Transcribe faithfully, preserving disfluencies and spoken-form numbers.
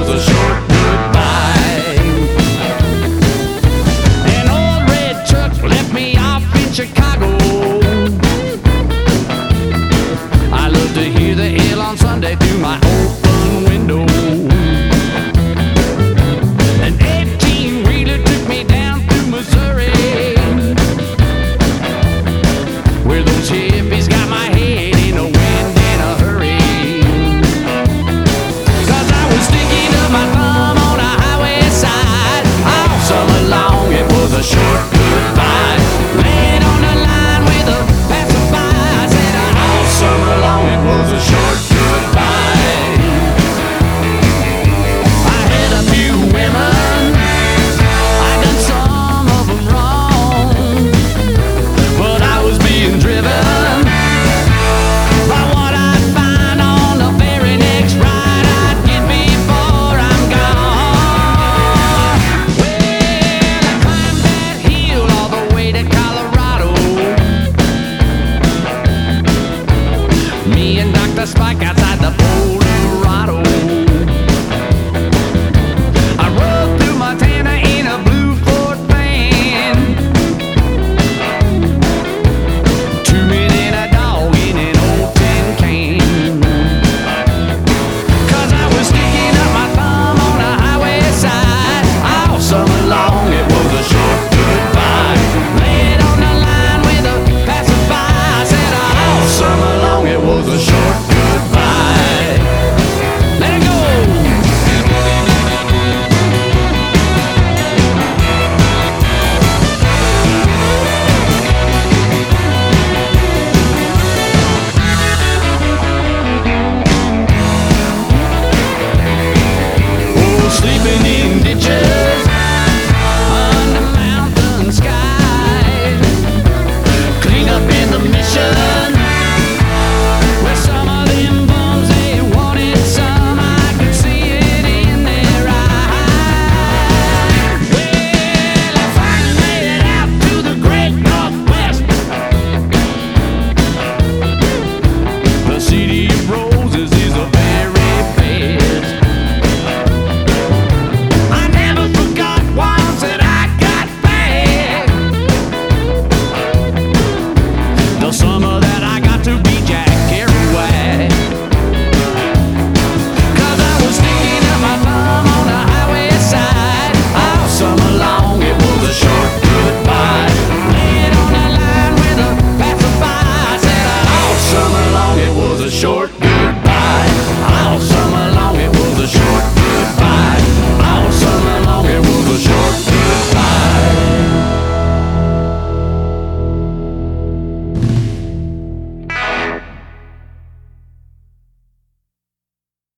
was a short goodbye. An old red truck left me off in Chicago. I love to hear the hail on Sunday through my open window. An eighteen-wheeler took me down through Missouri, where those hippies got my head in a wind in a hurry. 'Cause I was sticking up my thumb on a highway side all summer long. It was a short